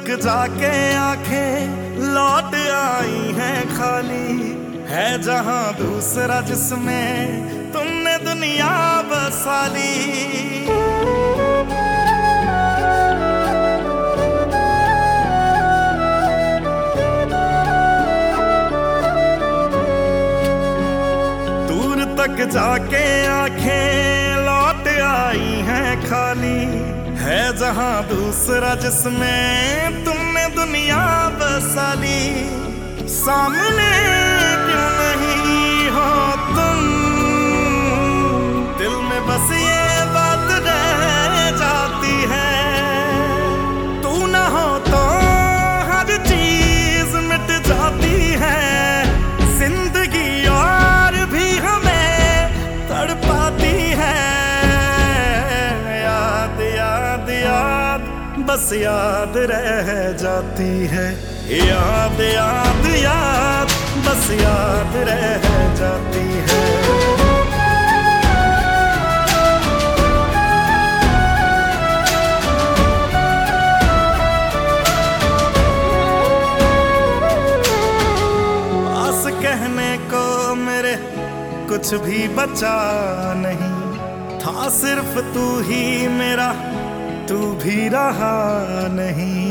जाके आंखें लौट आई हैं खाली, है जहां दूसरा जिसमें तुमने दुनिया बसा ली। दूर तक जाके आंखें लौट आई हैं खाली, है जहां दूसरा जिसमें तुमने दुनिया बसा ली। सामने क्यों नहीं हो तुम, दिल में बस ये बात रह जाती है। तू ना हो तो हर चीज मिट जाती है, जिंदगी और भी हमें तड़पाती है। याद याद याद बस याद रह जाती है, याद याद याद बस याद रह जाती है। पास कहने को मेरे कुछ भी बचा नहीं था, सिर्फ तू ही मेरा, तू भी रहा नहीं।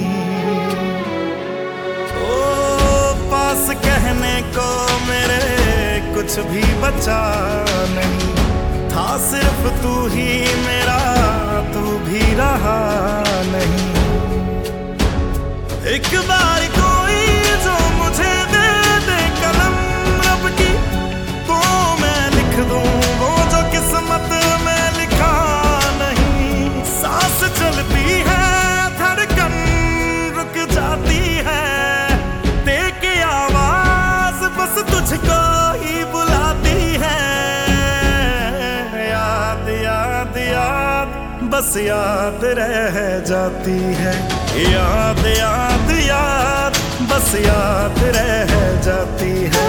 ओ पास कहने को मेरे कुछ भी बचा नहीं था, सिर्फ तू ही मेरा, तू भी रहा नहीं। एक बार कोई जो मुझे दे दे कलम रब की, तो मैं लिख दूं वो जो किस्मत में लिखा नहीं। सांस चलती है, धड़कन रुक जाती है, दे के आवाज बस तुझको ही बुलाती है। याद याद याद बस याद रह जाती है, याद याद याद बस याद रह जाती है।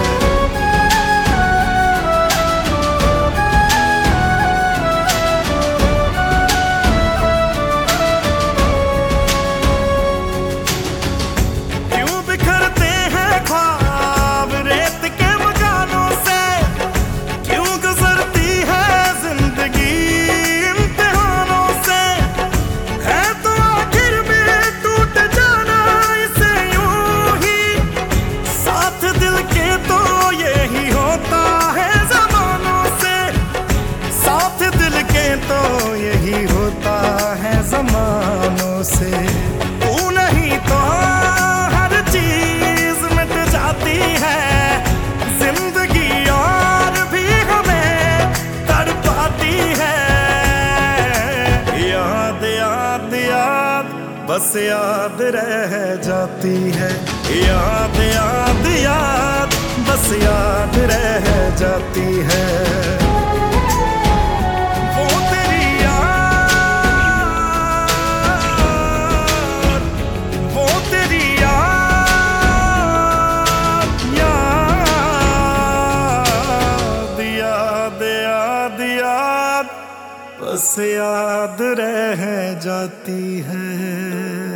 तो यही होता है ज़मानों से, तू नहीं तो हर चीज मिट जाती है, जिंदगी और भी हमें तड़पाती है। याद याद याद बस याद रह जाती है, याद याद याद बस याद रह जाती है। बस याद रह जाती है।